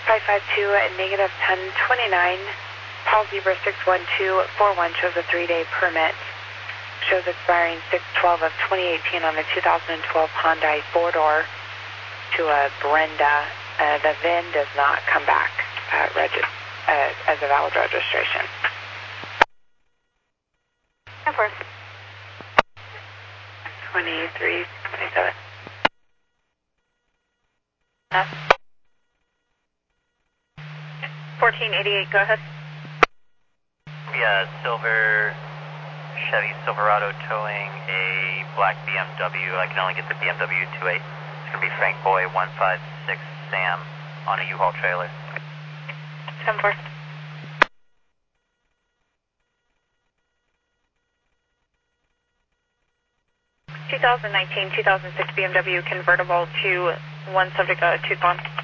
552 at negative 1029. Paul Zebra 61241 shows a 3-day permit. Shows expiring 6/12 of 2018 on the 2012 Hyundai 4-door to a Brenda. The VIN does not come back as a valid registration. 2327. 1488, go ahead. Yeah, Chevy Silverado towing a black BMW. I can only get the BMW 28. It's going to be Frank Boy 156 Sam on a U-Haul trailer. 10-4. (2019-2006) BMW convertible to one subject, tooth on.